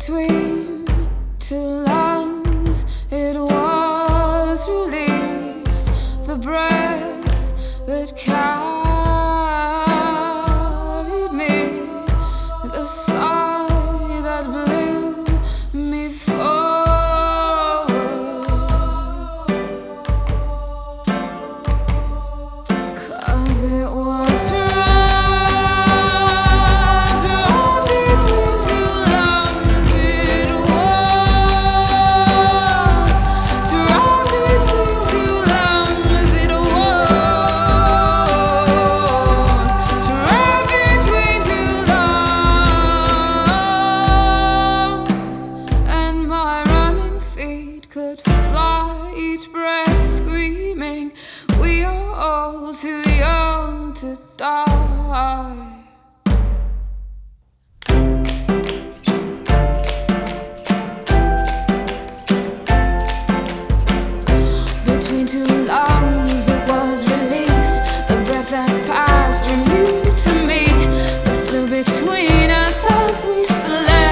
between two lungs, it was released, the breath that carried me, the sigh that blew me forward. 'Cause it was could fly, each breath screaming, we are all too young to die. Between two lungs it was released, the breath that passed from you to me, that flew between us as we slept.